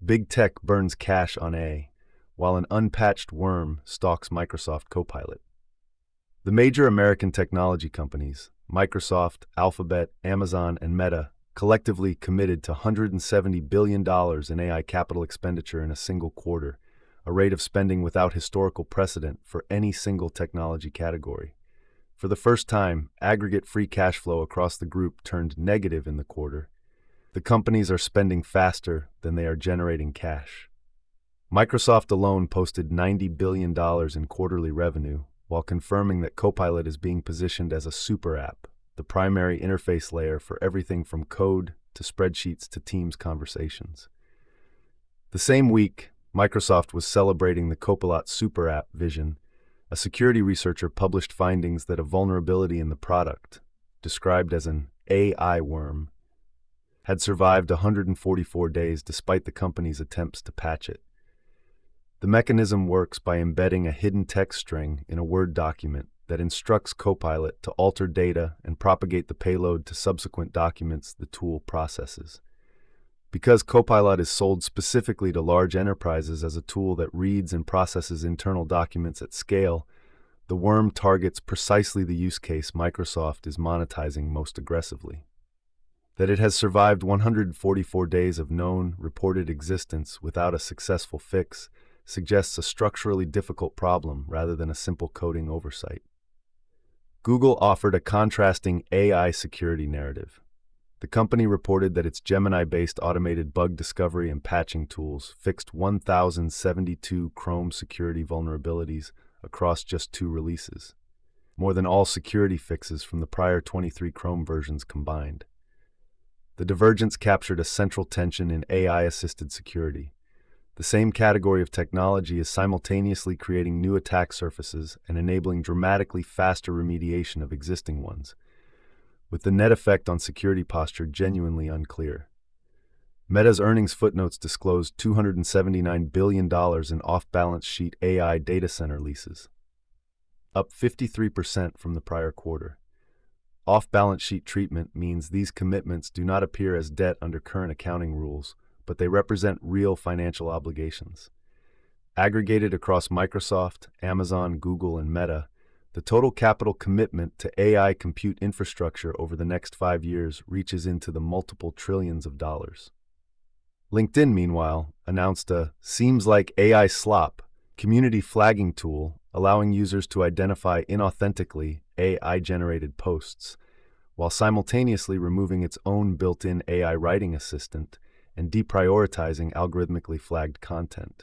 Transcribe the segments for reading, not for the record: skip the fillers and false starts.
Big tech burns cash on AI, while an unpatched worm stalks Microsoft Copilot. The major American technology companies, Microsoft, Alphabet, Amazon, and Meta, collectively committed to $170 billion in AI capital expenditure in a single quarter, a rate of spending without historical precedent for any single technology category. For the first time, aggregate free cash flow across the group turned negative in the quarter. The companies are spending faster than they are generating cash. Microsoft alone posted $90 billion in quarterly revenue, while confirming that Copilot is being positioned as a super app, the primary interface layer for everything from code to spreadsheets to Teams conversations. The same week, Microsoft was celebrating the Copilot super app vision. A security researcher published findings that a vulnerability in the product, described as an AI worm, had survived 144 days despite the company's attempts to patch it. The mechanism works by embedding a hidden text string in a Word document that instructs Copilot to alter data and propagate the payload to subsequent documents the tool processes. Because Copilot is sold specifically to large enterprises as a tool that reads and processes internal documents at scale, the worm targets precisely the use case Microsoft is monetizing most aggressively. That it has survived 144 days of known, reported existence without a successful fix suggests a structurally difficult problem rather than a simple coding oversight. Google offered a contrasting AI security narrative. The company reported that its Gemini-based automated bug discovery and patching tools fixed 1,072 Chrome security vulnerabilities across just 2 releases, more than all security fixes from the prior 23 Chrome versions combined. The divergence captured a central tension in AI-assisted security. The same category of technology is simultaneously creating new attack surfaces and enabling dramatically faster remediation of existing ones, with the net effect on security posture genuinely unclear. Meta's earnings footnotes disclosed $279 billion in off-balance sheet AI data center leases, up 53% from the prior quarter. Off-balance sheet treatment means these commitments do not appear as debt under current accounting rules, but they represent real financial obligations. Aggregated across Microsoft, Amazon, Google, and Meta, the total capital commitment to AI compute infrastructure over the next 5 years reaches into the multiple trillions of dollars. LinkedIn, meanwhile, announced a Seems Like AI Slop community flagging tool allowing users to identify inauthentically AI-generated posts, while simultaneously removing its own built-in AI writing assistant and deprioritizing algorithmically flagged content.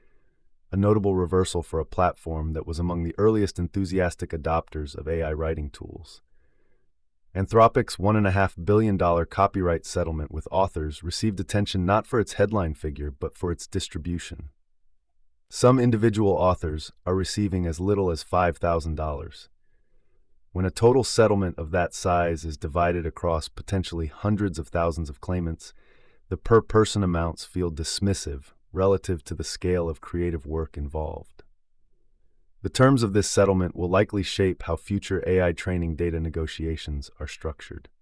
A notable reversal for a platform that was among the earliest enthusiastic adopters of AI writing tools. Anthropic's $1.5 billion copyright settlement with authors received attention not for its headline figure, but for its distribution. Some individual authors are receiving as little as $5,000. When a total settlement of that size is divided across potentially hundreds of thousands of claimants, the per-person amounts feel dismissive relative to the scale of creative work involved. The terms of this settlement will likely shape how future AI training data negotiations are structured.